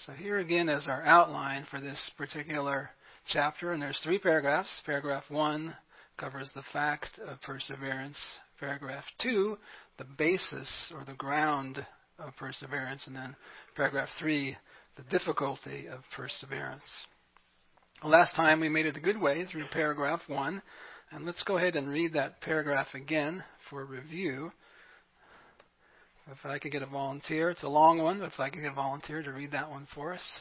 So here again is our outline for this particular chapter, and there's 3 paragraphs. Paragraph 1 covers the fact of perseverance. Paragraph 2, the basis or the ground of perseverance. And then paragraph 3, the difficulty of perseverance. Last time we made it a good way through paragraph 1. And let's go ahead and read that paragraph again for review. If I could get a volunteer. It's a long one, but if I could get a volunteer to read that one for us.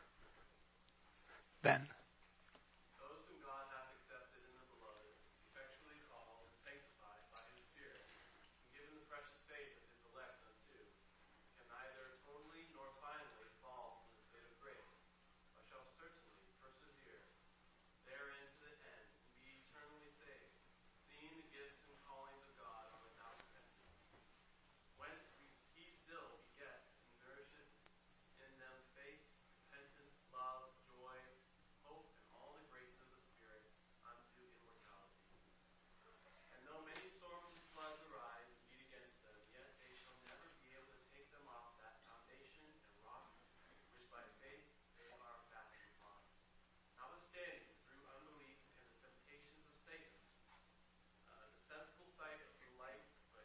Ben. Those whom God hath accepted in the beloved, effectually called and sanctified by his Spirit, and given the precious faith of his elect unto, can neither totally nor finally fall from the state of grace, but shall certainly persevere therein to the end, and be eternally saved, seeing the gifts and callings of God are without repentance. Whence he still begets and nourisheth in them faith, repentance, love, joy, hope, and all the graces of the Spirit unto immortality. And though many storms and floods arise and beat against them, yet they shall never be able to take them off that foundation and rock which by faith they are fastened upon. Notwithstanding, through unbelief and the temptations of Satan, the sensible sight of the light,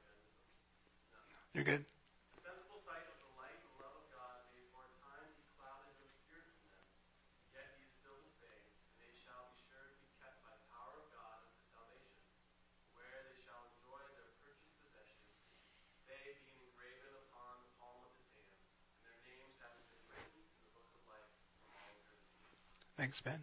You're good. the sensible sight of the light and love of God may for a time be clouded with spirit from them. Yet he is still the same, and they shall be sure to be kept by the power of God unto salvation, where they shall enjoy their purchased possession, they being engraven upon the palm of his hands, and their names having been written in the book of life from all eternity. Thanks, Ben.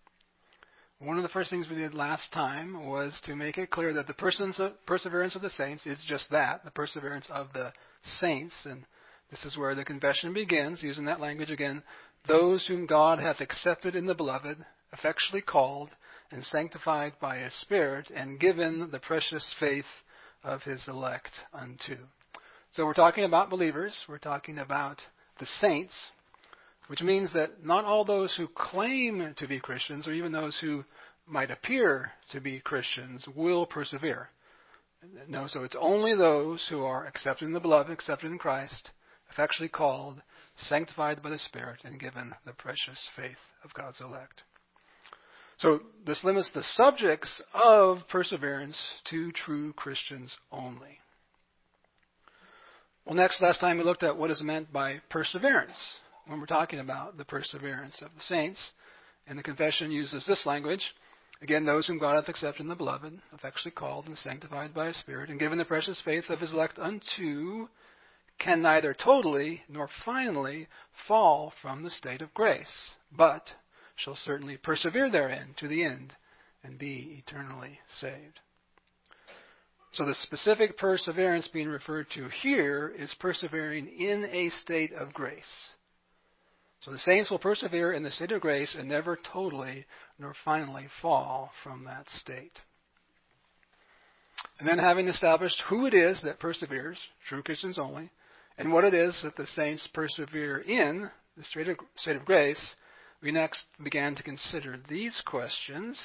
One of the first things we did last time was to make it clear that the perseverance of the saints is just that, the perseverance of the saints. And this is where the confession begins, using that language again. Those whom God hath accepted in the beloved, effectually called, and sanctified by his Spirit, and given the precious faith of his elect unto. So we're talking about believers. We're talking about the saints, which means that not all those who claim to be Christians, or even those who might appear to be Christians, will persevere. No, so it's only those who are accepted in the beloved, accepted in Christ, effectually called, sanctified by the Spirit, and given the precious faith of God's elect. So this limits the subjects of perseverance to true Christians only. Well, last time we looked at what is meant by perseverance when we're talking about the perseverance of the saints. And the confession uses this language. Again, those whom God hath accepted in the beloved, effectually called and sanctified by his Spirit, and given the precious faith of his elect unto, can neither totally nor finally fall from the state of grace, but shall certainly persevere therein to the end, and be eternally saved. So the specific perseverance being referred to here is persevering in a state of grace. So the saints will persevere in the state of grace and never totally nor finally fall from that state. And then having established who it is that perseveres, true Christians only, and what it is that the saints persevere in, the state of grace, we next began to consider these questions.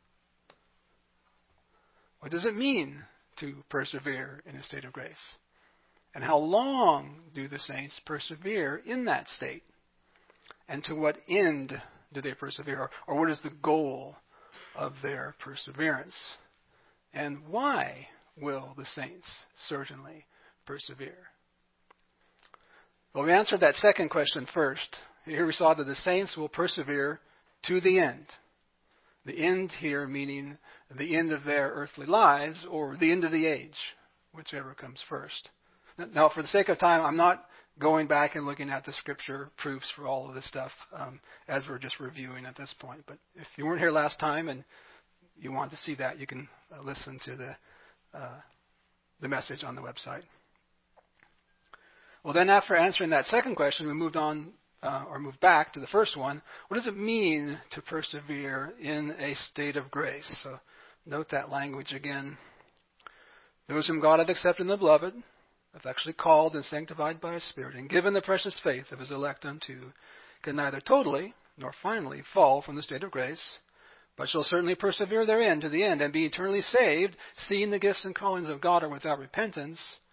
What does it mean to persevere in a state of grace? And how long do the saints persevere in that state? And to what end do they persevere? Or what is the goal of their perseverance? And why will the saints certainly persevere? Well, we answered that second question first. Here we saw that the saints will persevere to the end. The end here meaning the end of their earthly lives or the end of the age, whichever comes first. Now, for the sake of time, I'm not going back and looking at the scripture proofs for all of this stuff as we're just reviewing at this point. But if you weren't here last time and you want to see that, you can listen to the message on the website. Well, then after answering that second question, we moved back to the first one. What does it mean to persevere in a state of grace? So note that language again. Those whom God hath accepted in the beloved, effectually called and sanctified by his Spirit, and given the precious faith of his elect unto, can neither totally nor finally fall from the state of grace, but shall certainly persevere therein to the end, and be eternally saved, seeing the gifts and callings of God are without repentance.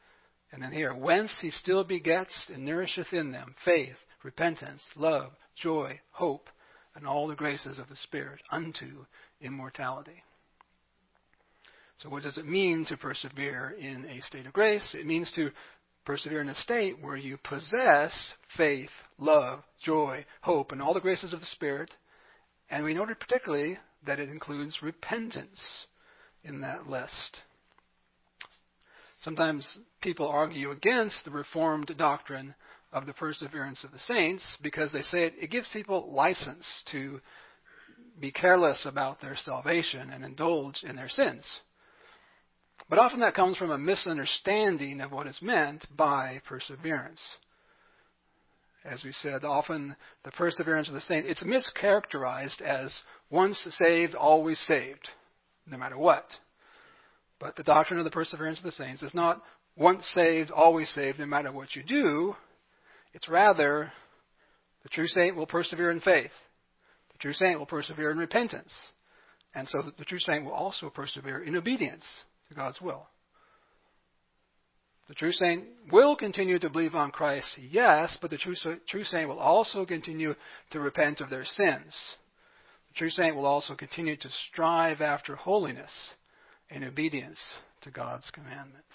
And then here, whence he still begets and nourisheth in them faith, repentance, love, joy, hope, and all the graces of the Spirit unto immortality. So what does it mean to persevere in a state of grace? It means to persevere in a state where you possess faith, love, joy, hope, and all the graces of the Spirit. And we noted particularly that it includes repentance in that list. Sometimes people argue against the Reformed doctrine of the perseverance of the saints because they say it gives people license to be careless about their salvation and indulge in their sins. But often that comes from a misunderstanding of what is meant by perseverance. As we said, often the perseverance of the saint, it's mischaracterized as once saved, always saved, no matter what. But the doctrine of the perseverance of the saints is not once saved, always saved, no matter what you do. It's rather the true saint will persevere in faith. The true saint will persevere in repentance. And so the true saint will also persevere in obedience to God's will. The true saint will continue to believe on Christ, yes, but the true saint will also continue to repent of their sins. The true saint will also continue to strive after holiness and obedience to God's commandments.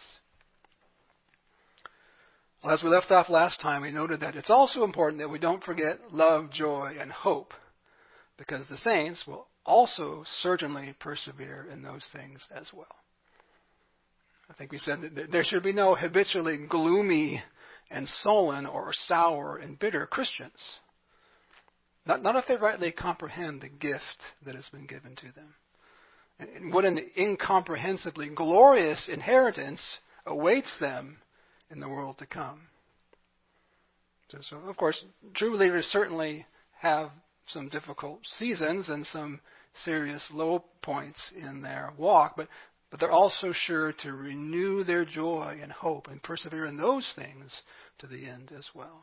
Well, as we left off last time, we noted that it's also important that we don't forget love, joy, and hope, because the saints will also certainly persevere in those things as well. I think we said that there should be no habitually gloomy and sullen or sour and bitter Christians. Not if they rightly comprehend the gift that has been given to them. And what an incomprehensibly glorious inheritance awaits them in the world to come. So of course, true believers certainly have some difficult seasons and some serious low points in their walk, but they're also sure to renew their joy and hope and persevere in those things to the end as well.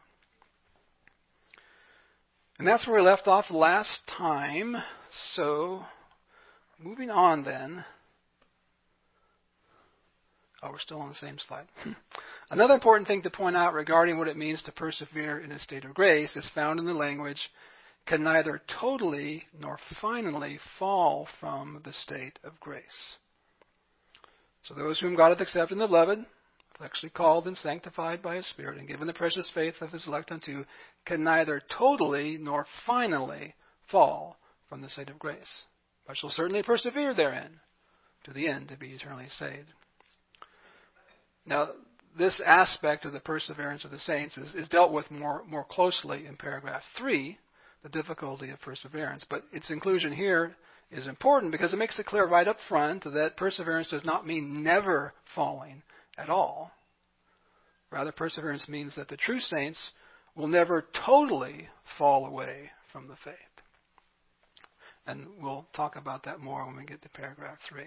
And that's where we left off last time. So, moving on then. Oh, we're still on the same slide. Another important thing to point out regarding what it means to persevere in a state of grace is found in the language, can neither totally nor finally fall from the state of grace. So those whom God hath accepted in the beloved, actually called and sanctified by His Spirit, and given the precious faith of His elect unto, can neither totally nor finally fall from the state of grace, but shall certainly persevere therein to the end to be eternally saved. Now, this aspect of the perseverance of the saints is dealt with more closely in paragraph 3, the difficulty of perseverance. But its inclusion here is important because it makes it clear right up front that perseverance does not mean never falling at all. Rather, perseverance means that the true saints will never totally fall away from the faith. And we'll talk about that more when we get to paragraph 3.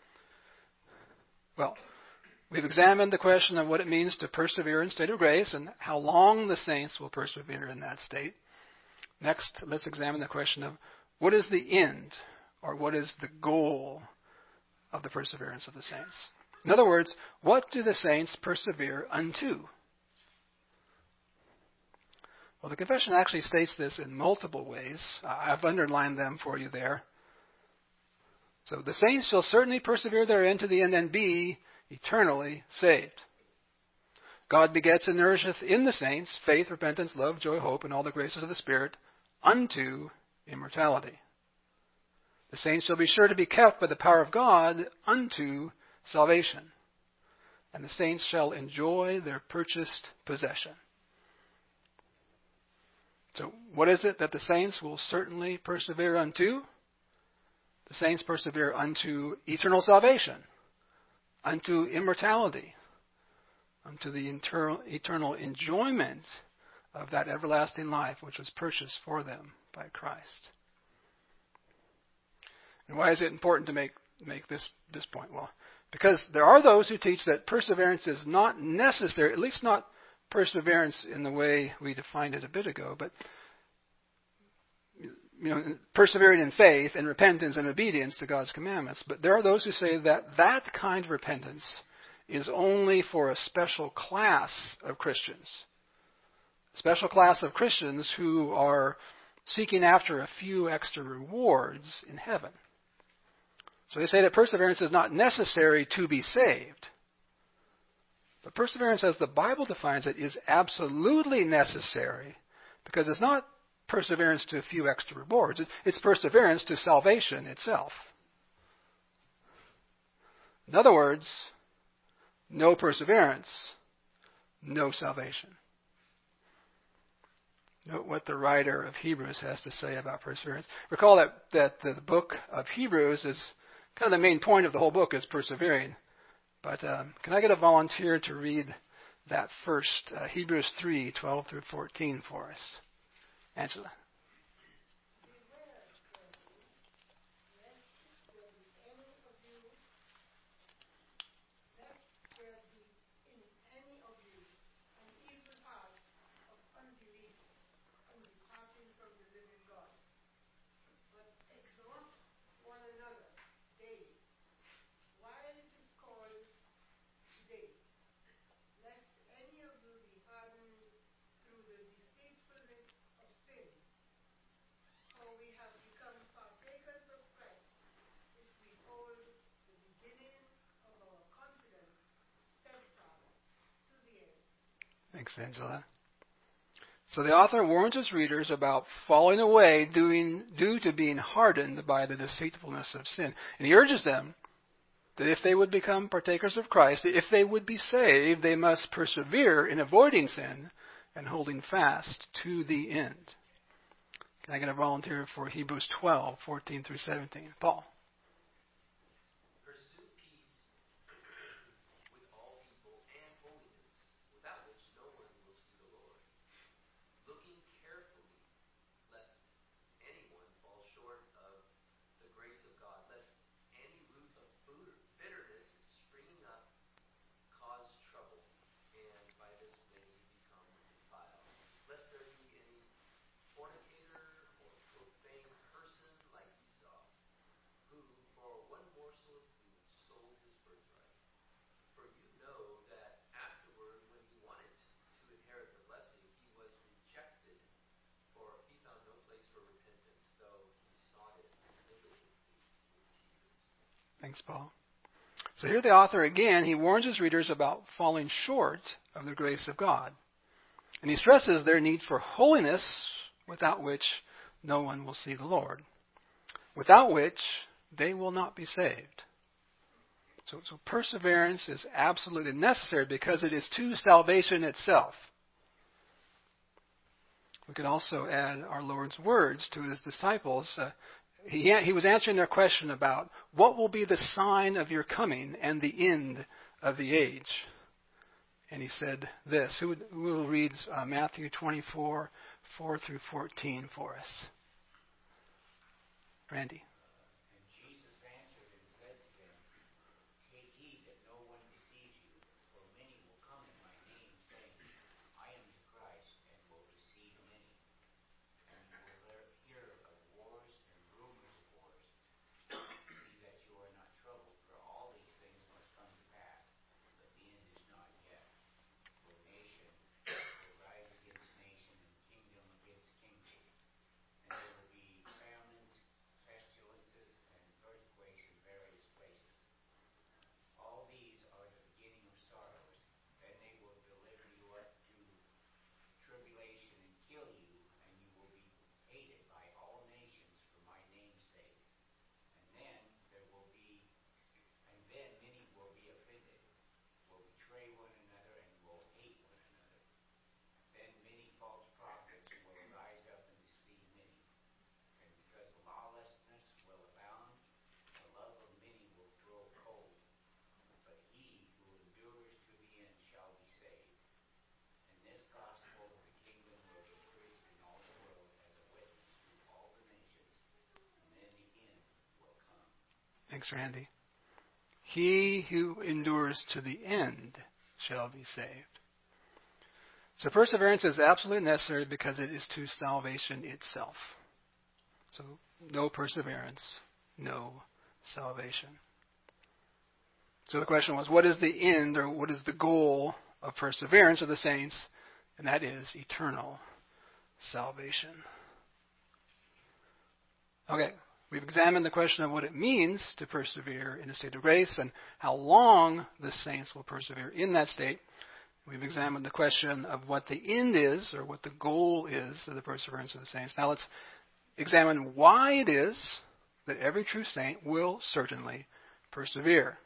Well, we've examined the question of what it means to persevere in state of grace and how long the saints will persevere in that state. Next, let's examine the question of what is the end, or what is the goal of the perseverance of the saints. In other words, what do the saints persevere unto? Well, the confession actually states this in multiple ways. I've underlined them for you there. So the saints shall certainly persevere therein to the end and be eternally saved. God begets and nourisheth in the saints faith, repentance, love, joy, hope, and all the graces of the Spirit unto immortality. The saints shall be sure to be kept by the power of God unto salvation. And the saints shall enjoy their purchased possession. So what is it that the saints will certainly persevere unto? The saints persevere unto eternal salvation, unto immortality, unto the eternal enjoyment of that everlasting life which was purchased for them by Christ. And why is it important to make this point? Well, because there are those who teach that perseverance is not necessary, at least not perseverance in the way we defined it a bit ago, but persevering in faith and repentance and obedience to God's commandments. But there are those who say that that kind of repentance is only for a special class of Christians. A special class of Christians who are seeking after a few extra rewards in heaven. So they say that perseverance is not necessary to be saved. But perseverance, as the Bible defines it, is absolutely necessary, because it's not perseverance to a few extra rewards. It's perseverance to salvation itself. In other words, no perseverance, no salvation. Note what the writer of Hebrews has to say about perseverance. Recall that the book of Hebrews is kind of the main point of the whole book is persevering. But can I get a volunteer to read that first, Hebrews 3:12 through 14 for us? Angela. Thanks, Angela. So the author warns his readers about falling away due to being hardened by the deceitfulness of sin. And he urges them that if they would become partakers of Christ, if they would be saved, they must persevere in avoiding sin and holding fast to the end. Can I get a volunteer for Hebrews 12:14 through 17? Paul. Pursue peace with all people and holiness, without which no one will see the Lord. Looking carefully, lest anyone fall short of the grace of God, lest any root of bitterness springing up cause trouble, and by this many become defiled. Lest there be any fornicator or profane person like Esau, who for one morsel of food sold his birthright. For you know that afterward, when he wanted to inherit the blessing, he was rejected, for he found no place for repentance, though he sought it diligently with tears. Thanks, Paul. So here the author again, he warns his readers about falling short of the grace of God. And he stresses their need for holiness, without which no one will see the Lord. Without which they will not be saved. So perseverance is absolutely necessary because it is to salvation itself. We could also add our Lord's words to his disciples. He was answering their question about what will be the sign of your coming and the end of the age. And he said this. Who will read Matthew 24:4 through 14 for us? Randy. And Jesus answered and said to them, take heed that no one deceives you, for many will come in my name, saying, I am the Christ, and will deceive many. And you will hear of wars and rumors of wars. See that you are not troubled, for all these things must come to pass, but the end is not yet. For nation will rise against nation, and kingdom against kingdom. And there will be famines, pestilences, and earthquakes in various places. All these are the beginning of sorrows. Then they will deliver you up to tribulation and kill you, and you will be hated by all nations for my name's sake. And then many will be offended, will betray one another, and will hate one another. Then many false prophets will rise up and deceive many. And because lawlessness will abound, the love of many will grow cold. But he who endures to the end shall be saved. And this gospel of the kingdom will be preached in all the world as a witness to all the nations, and then the end will come. Thanks, Randy. He who endures to the end shall be saved. So perseverance is absolutely necessary because it is to salvation itself. So no perseverance, no salvation. So the question was, what is the end or what is the goal of perseverance of the saints? And that is eternal salvation. Okay, we've examined the question of what it means to persevere in a state of grace and how long the saints will persevere in that state. We've examined the question of what the end is or what the goal is of the perseverance of the saints. Now let's examine why it is that every true saint will certainly persevere.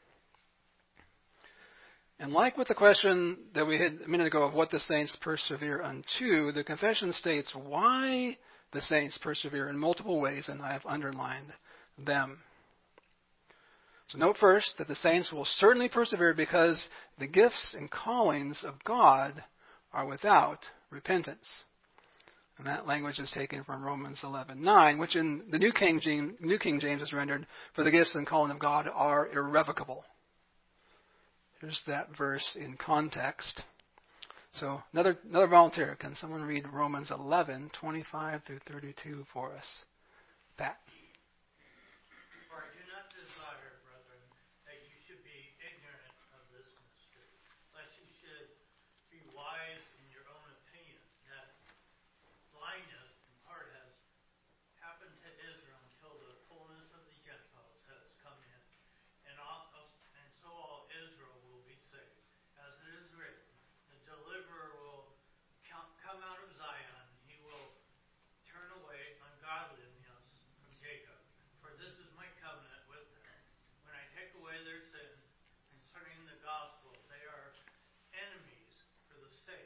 And like with the question that we had a minute ago of what the saints persevere unto, the confession states why the saints persevere in multiple ways, and I have underlined them. So note first that the saints will certainly persevere because the gifts and callings of God are without repentance. And that language is taken from Romans 11:9, which in the New King James is rendered, "For the gifts and calling of God are irrevocable." Here's that verse in context. So another volunteer. Can someone read Romans 11:25 through 32 for us? Pat. For I do not desire, brethren, that you should be ignorant of this mystery, lest you should be wise in your own opinion, that blindness in part has happened to Israel until the fullness of the Gentiles has come in, and so all Israel will be saved. As it is written, the deliverer will come out of Zion, he will turn away ungodliness from Jacob. For this is my covenant with them. When I take away their sin concerning the gospel, they are enemies for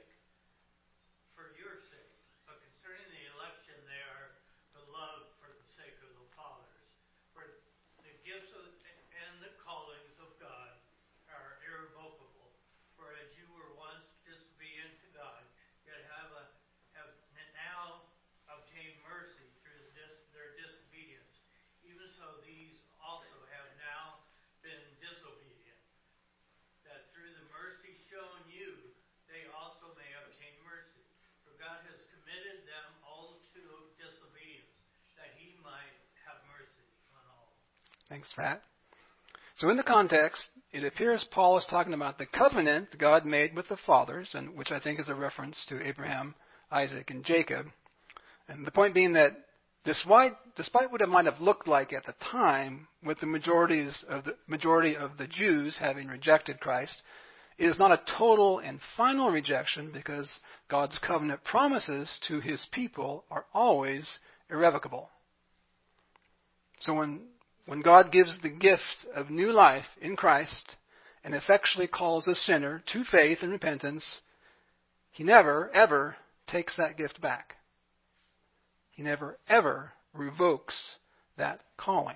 your sake. But concerning the election, they are beloved for the sake of the fathers. For the gifts and the callings of God are irrevocable. For as you were once disobedient to God, yet have now obtained mercy through their disobedience, even so these also have now been disobedient, that through the mercy shown you, they also may obtain mercy. For God has committed them all to disobedience, that he might have mercy on all. Thanks, Pat. So in the context, it appears Paul is talking about the covenant God made with the fathers, and which I think is a reference to Abraham, Isaac, and Jacob. And the point being that despite what it might have looked like at the time, with the majority of the Jews having rejected Christ, it is not a total and final rejection because God's covenant promises to his people are always irrevocable. So when God gives the gift of new life in Christ and effectually calls a sinner to faith and repentance, he never, ever takes that gift back. He never, ever revokes that calling.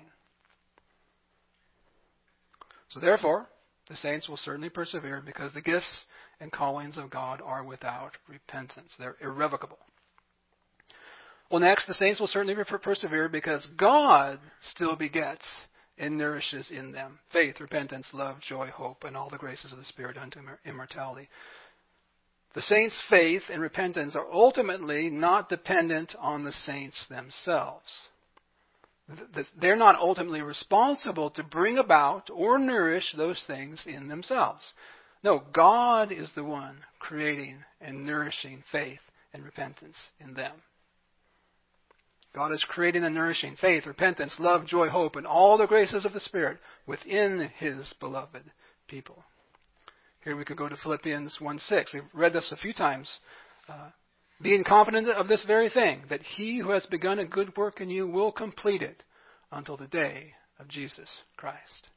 So therefore, the saints will certainly persevere because the gifts and callings of God are without repentance. They're irrevocable. Well, next, the saints will certainly persevere because God still begets and nourishes in them faith, repentance, love, joy, hope, and all the graces of the Spirit unto immortality. The saints' faith and repentance are ultimately not dependent on the saints themselves. They're not ultimately responsible to bring about or nourish those things in themselves. No, God is the one creating and nourishing faith and repentance in them. God is creating and nourishing faith, repentance, love, joy, hope, and all the graces of the Spirit within his beloved people. Here we could go to Philippians 1:6. We've read this a few times. Being confident of this very thing, that he who has begun a good work in you will complete it until the day of Jesus Christ.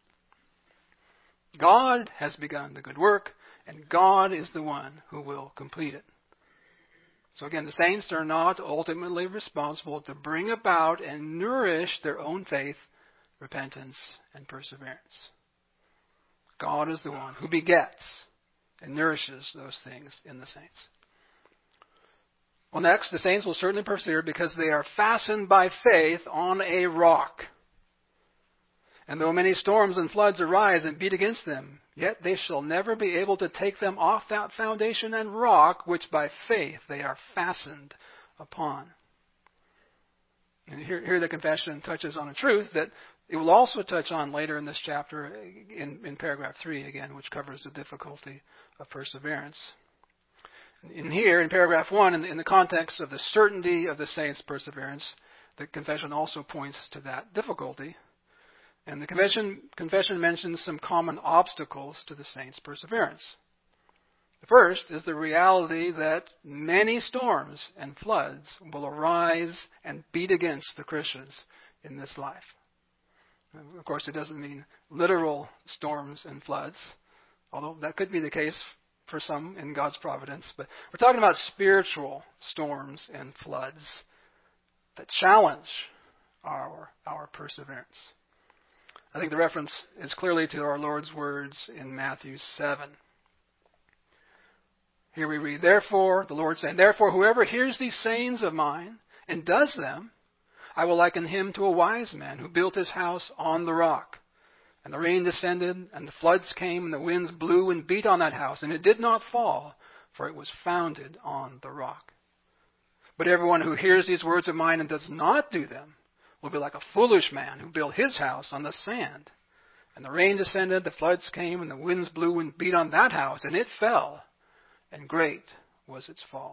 God has begun the good work, and God is the one who will complete it. So again, the saints are not ultimately responsible to bring about and nourish their own faith, repentance, and perseverance. God is the one who begets and nourishes those things in the saints. Well, next, the saints will certainly persevere because they are fastened by faith on a rock. And though many storms and floods arise and beat against them, yet they shall never be able to take them off that foundation and rock which by faith they are fastened upon. And here the confession touches on a truth that it will also touch on later in this chapter in paragraph 3 again, which covers the difficulty of perseverance. In here, in paragraph 1, in the context of the certainty of the saints' perseverance, the confession also points to that difficulty. And the confession mentions some common obstacles to the saints' perseverance. The first is the reality that many storms and floods will arise and beat against the Christians in this life. Of course, it doesn't mean literal storms and floods, although that could be the case for some in God's providence. But we're talking about spiritual storms and floods that challenge our perseverance. I think the reference is clearly to our Lord's words in Matthew 7. Here we read, therefore, the Lord saying, therefore, whoever hears these sayings of mine and does them, I will liken him to a wise man who built his house on the rock. And the rain descended, and the floods came, and the winds blew and beat on that house, and it did not fall, for it was founded on the rock. But everyone who hears these words of mine and does not do them will be like a foolish man who built his house on the sand. And the rain descended, the floods came, and the winds blew and beat on that house, and it fell, and great was its fall.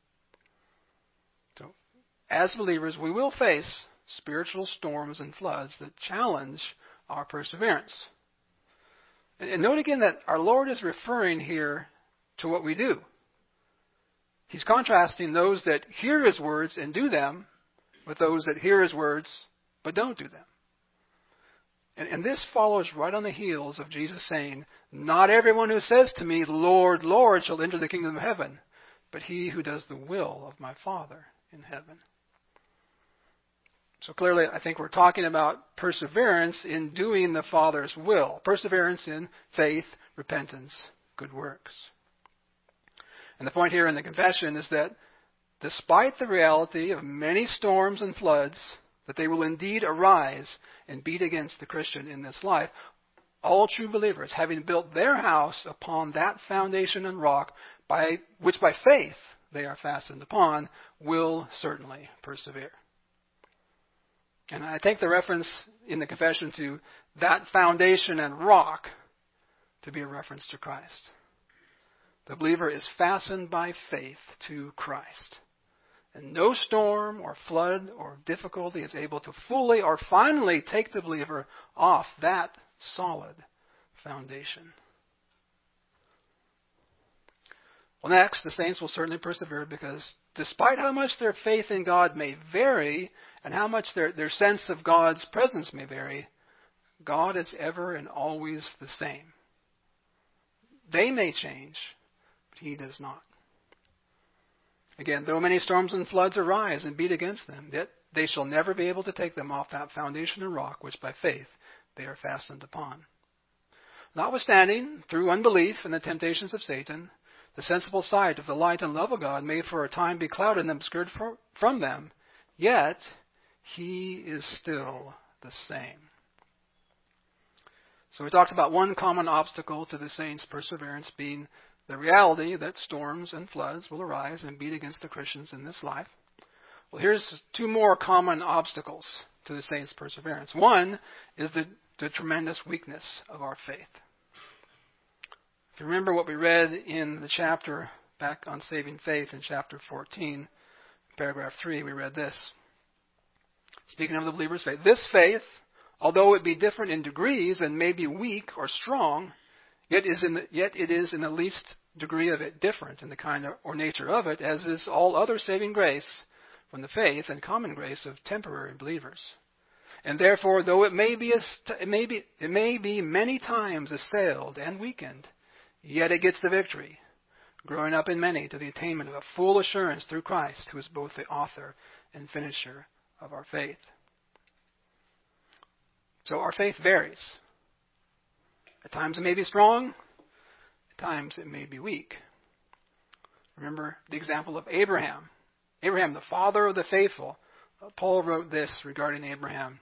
So, as believers, we will face spiritual storms and floods that challenge our perseverance. And note again that our Lord is referring here to what we do. He's contrasting those that hear His words and do them with those that hear His words but don't do them. And this follows right on the heels of Jesus saying, not everyone who says to me, Lord, Lord, shall enter the kingdom of heaven, but he who does the will of my Father in heaven. So clearly, I think we're talking about perseverance in doing the Father's will. Perseverance in faith, repentance, good works. And the point here in the confession is that despite the reality of many storms and floods, that they will indeed arise and beat against the Christian in this life, all true believers, having built their house upon that foundation and rock, which by faith they are fastened upon, will certainly persevere. And I take the reference in the confession to that foundation and rock to be a reference to Christ. The believer is fastened by faith to Christ. And no storm or flood or difficulty is able to fully or finally take the believer off that solid foundation. Well, next, the saints will certainly persevere because despite how much their faith in God may vary and how much their sense of God's presence may vary, God is ever and always the same. They may change, but He does not. Again, though many storms and floods arise and beat against them, yet they shall never be able to take them off that foundation and rock which by faith they are fastened upon. Notwithstanding, through unbelief and the temptations of Satan, the sensible sight of the light and love of God may for a time be clouded and obscured from them, yet He is still the same. So we talked about one common obstacle to the saints' perseverance being the reality that storms and floods will arise and beat against the Christians in this life. Well, here's two more common obstacles to the saints' perseverance. One is the tremendous weakness of our faith. If you remember what we read in the chapter back on saving faith in chapter 14, paragraph 3, we read this. Speaking of the believer's faith, this faith, although it be different in degrees and may be weak or strong, yet it is in the least degree of it different in the kind or nature of it, as is all other saving grace from the faith and common grace of temporary believers. And therefore, though it may be many times assailed and weakened, yet it gets the victory, growing up in many to the attainment of a full assurance through Christ, who is both the author and finisher of our faith. So our faith varies. At times it may be strong, at times it may be weak. Remember the example of Abraham. Abraham, the father of the faithful. Paul wrote this regarding Abraham.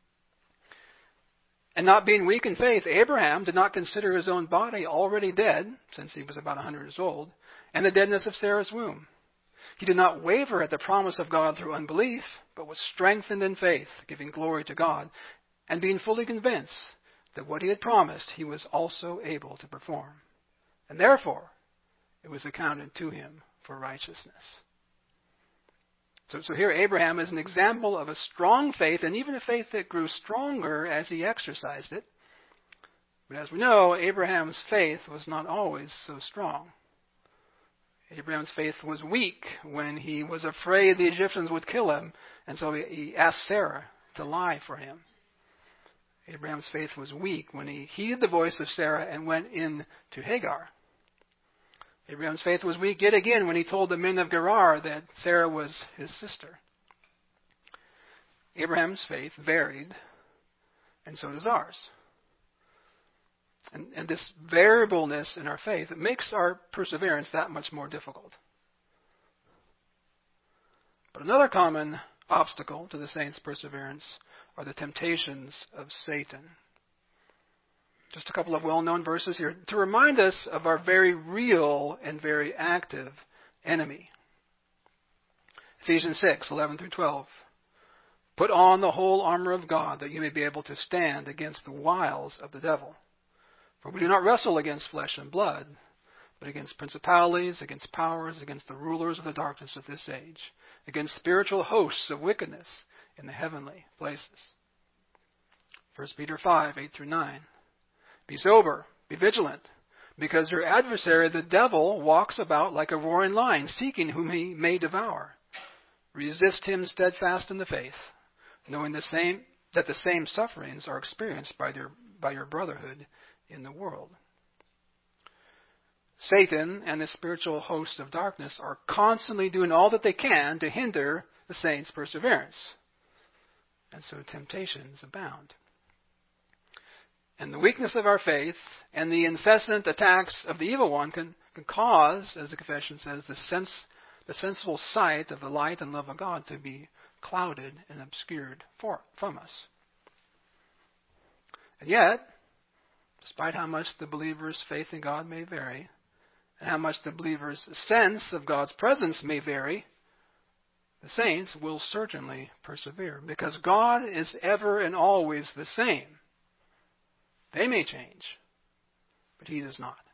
And not being weak in faith, Abraham did not consider his own body already dead, since he was about 100 years old, and the deadness of Sarah's womb. He did not waver at the promise of God through unbelief, but was strengthened in faith, giving glory to God, and being fully convinced that what he had promised he was also able to perform. And therefore, it was accounted to him for righteousness. So here Abraham is an example of a strong faith, and even a faith that grew stronger as he exercised it. But as we know, Abraham's faith was not always so strong. Abraham's faith was weak when he was afraid the Egyptians would kill him, and so he asked Sarah to lie for him. Abraham's faith was weak when he heeded the voice of Sarah and went in to Hagar. Abraham's faith was weak yet again when he told the men of Gerar that Sarah was his sister. Abraham's faith varied, and so does ours. And this variableness in our faith makes our perseverance that much more difficult. But another common obstacle to the saints' perseverance are the temptations of Satan. Just a couple of well-known verses here to remind us of our very real and very active enemy. Ephesians 6:11-12. Put on the whole armor of God that you may be able to stand against the wiles of the devil. For we do not wrestle against flesh and blood, but against principalities, against powers, against the rulers of the darkness of this age, against spiritual hosts of wickedness in the heavenly places. 1 Peter 5:8-9. Be sober, be vigilant, because your adversary, the devil, walks about like a roaring lion, seeking whom he may devour. Resist him steadfast in the faith, knowing that the same sufferings are experienced by your brotherhood in the world. Satan and the spiritual hosts of darkness are constantly doing all that they can to hinder the saints' perseverance. And so temptations abound. And the weakness of our faith and the incessant attacks of the evil one can cause, as the confession says, the sensible sight of the light and love of God to be clouded and obscured from us. And yet, despite how much the believer's faith in God may vary, and how much the believer's sense of God's presence may vary, the saints will certainly persevere, because God is ever and always the same. They may change, but He does not.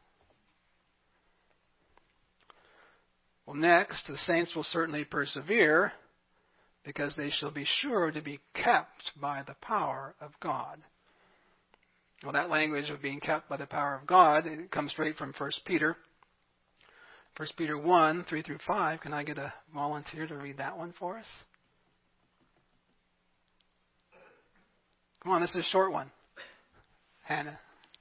Well, next, the saints will certainly persevere because they shall be sure to be kept by the power of God. Well, that language of being kept by the power of God, it comes straight from 1 Peter. 1 Peter 1:3-5. Can I get a volunteer to read that one for us? Come on, this is a short one. Hannah.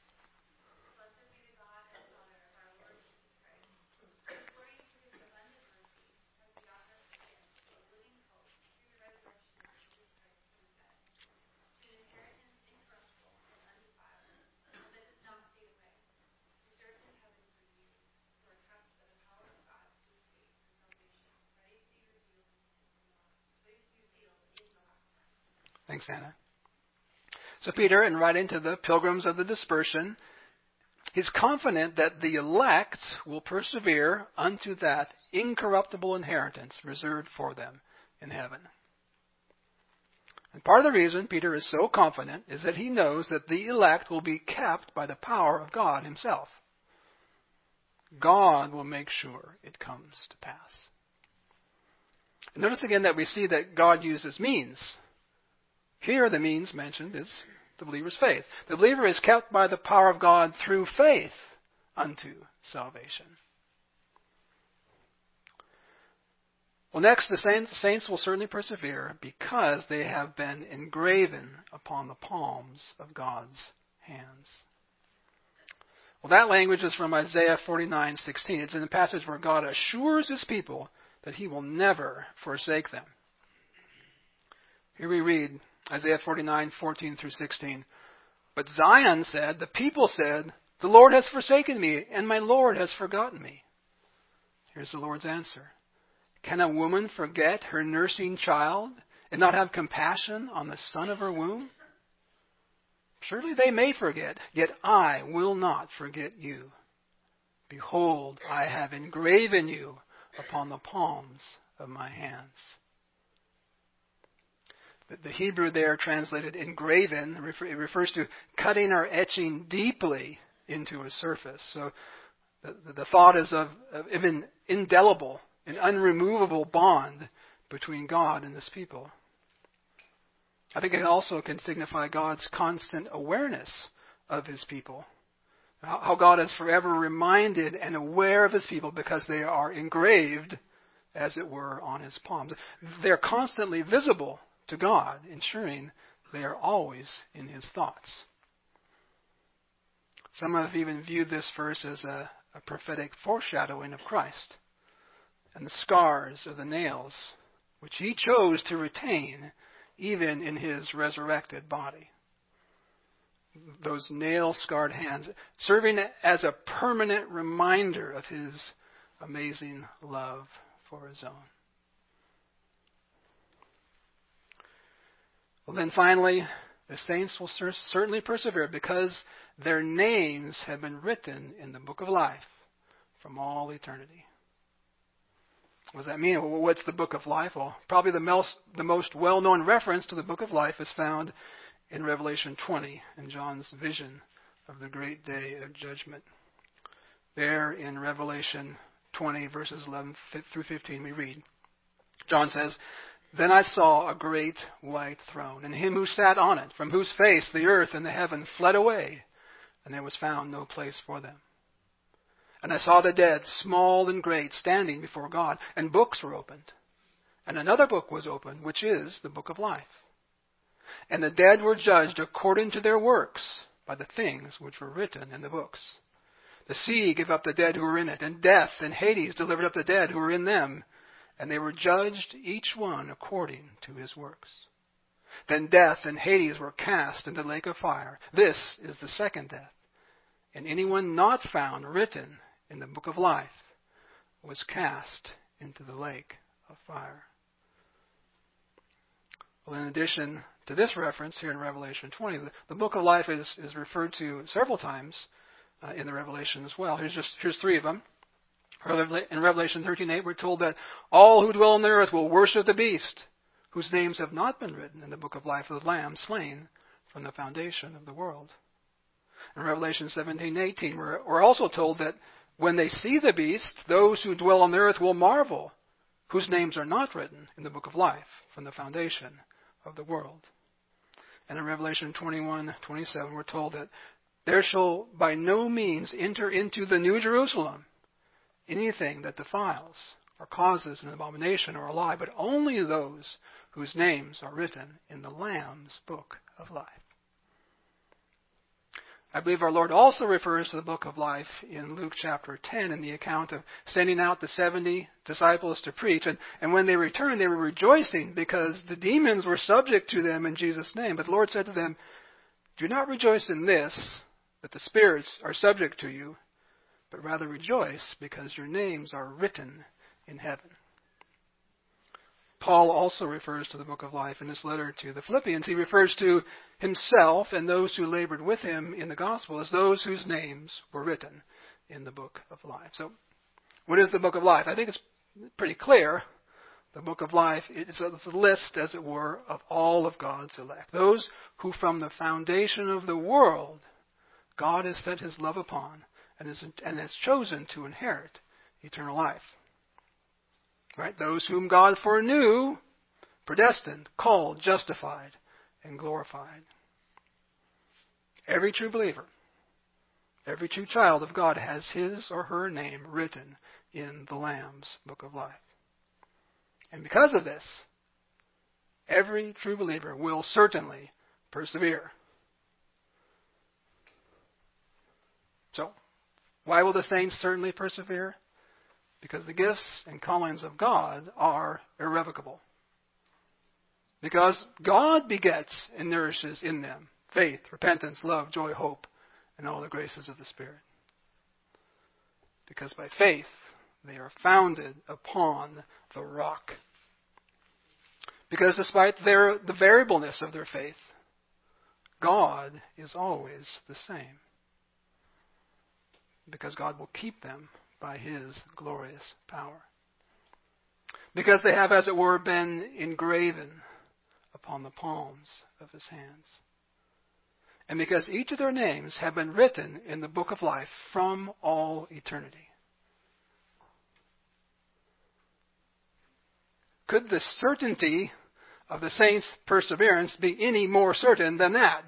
Thanks, Hannah. So Peter, in writing to the pilgrims of the dispersion, he's confident that the elect will persevere unto that incorruptible inheritance reserved for them in heaven. And part of the reason Peter is so confident is that he knows that the elect will be kept by the power of God Himself. God will make sure it comes to pass. And notice again that we see that God uses means. Here the means mentioned is the believer's faith. The believer is kept by the power of God through faith unto salvation. Well, next, the saints will certainly persevere because they have been engraven upon the palms of God's hands. Well, that language is from Isaiah 49:16. It's in the passage where God assures His people that He will never forsake them. Here we read Isaiah 49:14-16. But Zion said, the people said, the Lord has forsaken me, and my Lord has forgotten me. Here's the Lord's answer. Can a woman forget her nursing child and not have compassion on the son of her womb? Surely they may forget, yet I will not forget you. Behold, I have engraven you upon the palms of my hands. The Hebrew there translated engraven, it refers to cutting or etching deeply into a surface. So the thought is of an indelible, an unremovable bond between God and His people. I think it also can signify God's constant awareness of His people. How God is forever reminded and aware of His people because they are engraved, as it were, on His palms. They're constantly visible to God, ensuring they are always in His thoughts. Some have even viewed this verse as a prophetic foreshadowing of Christ and the scars of the nails, which He chose to retain even in His resurrected body. Those nail-scarred hands, serving as a permanent reminder of His amazing love for His own. Well, then finally, the saints will certainly persevere because their names have been written in the book of life from all eternity. What does that mean? Well, what's the book of life? Well, probably the most well-known reference to the book of life is found in Revelation 20, in John's vision of the great day of judgment. There in Revelation 20, verses 11 through 15, we read, John says, "Then I saw a great white throne, and Him who sat on it, from whose face the earth and the heaven fled away, and there was found no place for them. And I saw the dead, small and great, standing before God, and books were opened. And another book was opened, which is the book of life. And the dead were judged according to their works by the things which were written in the books. The sea gave up the dead who were in it, and death and Hades delivered up the dead who were in them. And they were judged, each one according to his works. Then death and Hades were cast into the lake of fire. This is the second death. And anyone not found written in the book of life was cast into the lake of fire." Well, in addition to this reference here in Revelation 20, the book of life is referred to several times in the Revelation as well. Here's three of them. In Revelation 13:8, we're told that all who dwell on the earth will worship the beast, whose names have not been written in the book of life of the Lamb slain from the foundation of the world. In Revelation 17:18, we're also told that when they see the beast, those who dwell on the earth will marvel, whose names are not written in the book of life from the foundation of the world. And in Revelation 21:27, we're told that there shall by no means enter into the New Jerusalem anything that defiles or causes an abomination or a lie, but only those whose names are written in the Lamb's book of life. I believe our Lord also refers to the book of life in Luke chapter 10 in the account of sending out the 70 disciples to preach. And when they returned, they were rejoicing because the demons were subject to them in Jesus' name. But the Lord said to them, "Do not rejoice in this, that the spirits are subject to you, but rather rejoice because your names are written in heaven." Paul also refers to the book of life in his letter to the Philippians. He refers to himself and those who labored with him in the gospel as those whose names were written in the book of life. So, what is the book of life? I think it's pretty clear. The book of life is a list, as it were, of all of God's elect. Those who from the foundation of the world God has set His love upon and has chosen to inherit eternal life. Right? Those whom God foreknew, predestined, called, justified, and glorified. Every true believer, every true child of God has his or her name written in the Lamb's book of life. And because of this, every true believer will certainly persevere. So, why will the saints certainly persevere? Because the gifts and callings of God are irrevocable. Because God begets and nourishes in them faith, repentance, love, joy, hope, and all the graces of the Spirit. Because by faith they are founded upon the rock. Because despite the variableness of their faith, God is always the same. Because God will keep them by His glorious power. because they have, as it were, been engraven upon the palms of his hands. And because each of their names have been written in the book of life from all eternity. Could the certainty of the saints' perseverance be any more certain than that?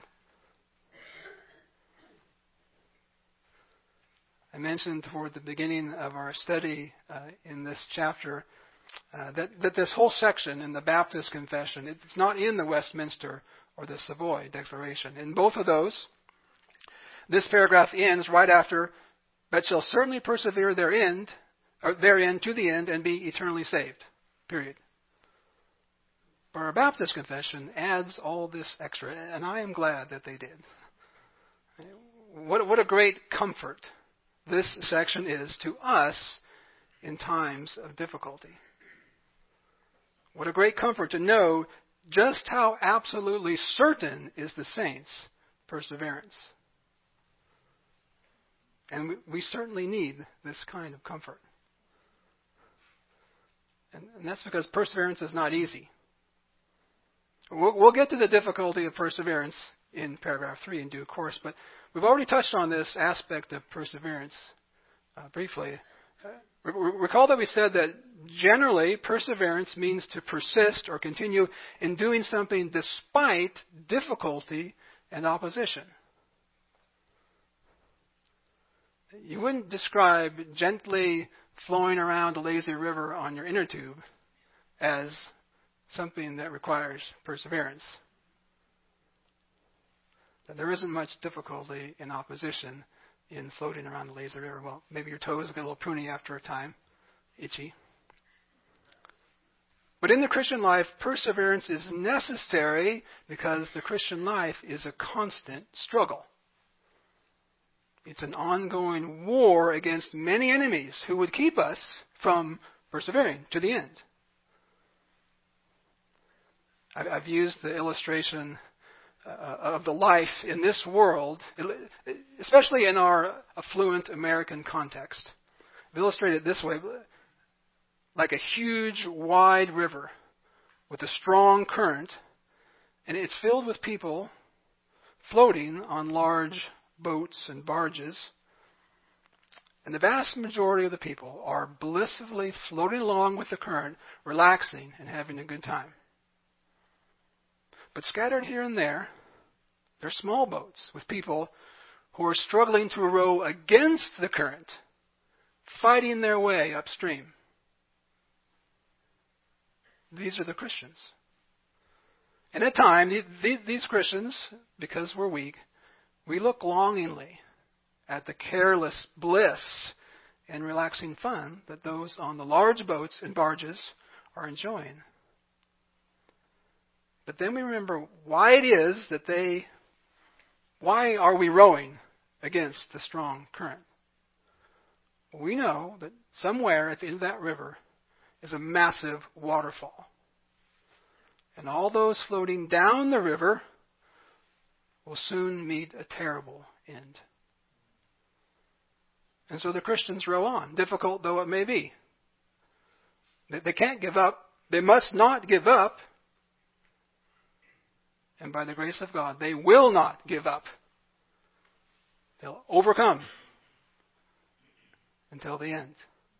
I mentioned toward the beginning of our study in this chapter that this whole section in the Baptist Confession, it's not in the Westminster or the Savoy Declaration. In both of those, this paragraph ends right after, "but shall certainly persevere therein to the end and be eternally saved." Period. But our Baptist Confession adds all this extra, and I am glad that they did. What a great comfort this section is to us in times of difficulty. What a great comfort to know just how absolutely certain is the saints' perseverance. And we certainly need this kind of comfort. And that's because perseverance is not easy. We'll get to the difficulty of perseverance in paragraph 3 in due course, but we've already touched on this aspect of perseverance briefly. Recall that we said that generally perseverance means to persist or continue in doing something despite difficulty and opposition. You wouldn't describe gently flowing around a lazy river on your inner tube as something that requires perseverance. There isn't much difficulty in opposition in floating around the lazy river. Well, maybe your toes get a little pruny after a time, itchy. But in the Christian life, perseverance is necessary because the Christian life is a constant struggle. It's an ongoing war against many enemies who would keep us from persevering to the end. I've used the illustration of the life in this world, especially in our affluent American context. I've illustrated it this way, like a huge, wide river with a strong current, and it's filled with people floating on large boats and barges. And the vast majority of the people are blissfully floating along with the current, relaxing and having a good time. But scattered here and there are small boats with people who are struggling to row against the current, fighting their way upstream. These are the Christians. And at times, these Christians, because we're weak, we look longingly at the careless bliss and relaxing fun that those on the large boats and barges are enjoying. But then we remember why it is that why are we rowing against the strong current? We know that somewhere at the end of that river is a massive waterfall. And all those floating down the river will soon meet a terrible end. And so the Christians row on, difficult though it may be. They can't give up. They must not give up. And by the grace of God, they will not give up. They'll overcome until the end.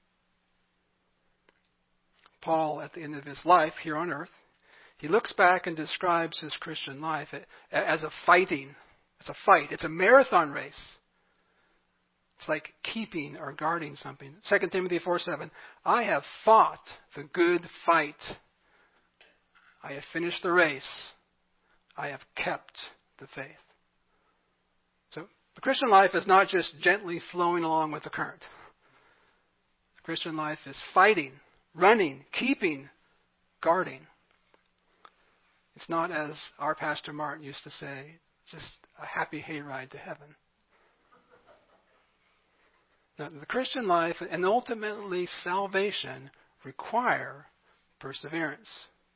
Paul, at the end of his life here on earth, he looks back and describes his Christian life as a fighting. It's a fight. It's a marathon race. It's like keeping or guarding something. 2 Timothy 4:7, I have fought the good fight. I have finished the race. I have kept the faith. So the Christian life is not just gently flowing along with the current. The Christian life is fighting, running, keeping, guarding. It's not, as our Pastor Martin used to say, just a happy hayride to heaven. Now, the Christian life and ultimately salvation require perseverance.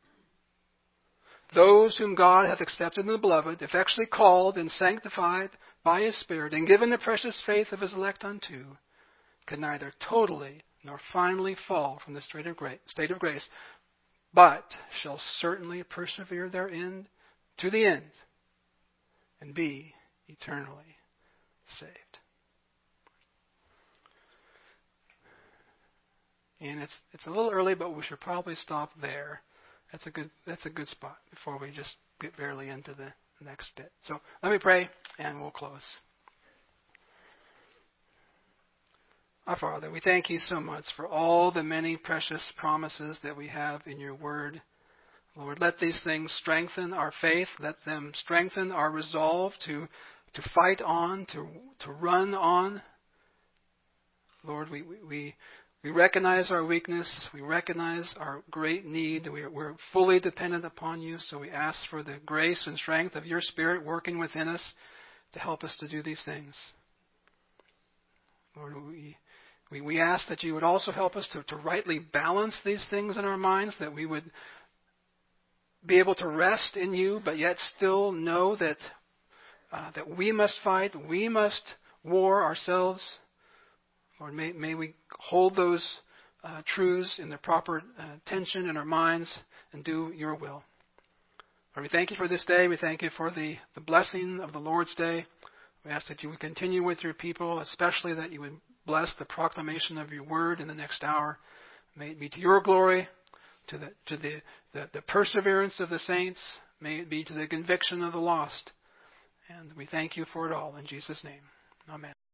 Those whom God hath accepted in the beloved, effectually called and sanctified by His Spirit, and given the precious faith of His elect unto, can neither totally nor finally fall from the state of grace, but shall certainly persevere therein to the end and be eternally saved. And it's a little early, but we should probably stop there. That's a good spot before we just get barely into the next bit. So let me pray, and we'll close. Our Father, we thank you so much for all the many precious promises that we have in your word. Lord, let these things strengthen our faith. Let them strengthen our resolve to fight on, to run on. Lord, we recognize our weakness. We recognize our great need. We're fully dependent upon you, so we ask for the grace and strength of your Spirit working within us to help us to do these things. Lord, we ask that you would also help us to rightly balance these things in our minds, that we would be able to rest in you, but yet still know that we must fight, we must war ourselves. Lord, may we hold those truths in the proper tension in our minds and do your will. Lord, we thank you for this day. We thank you for the blessing of the Lord's Day. We ask that you would continue with your people, especially that you would bless the proclamation of your word in the next hour. May it be to your glory, to the perseverance of the saints. May it be to the conviction of the lost. And we thank you for it all in Jesus' name. Amen.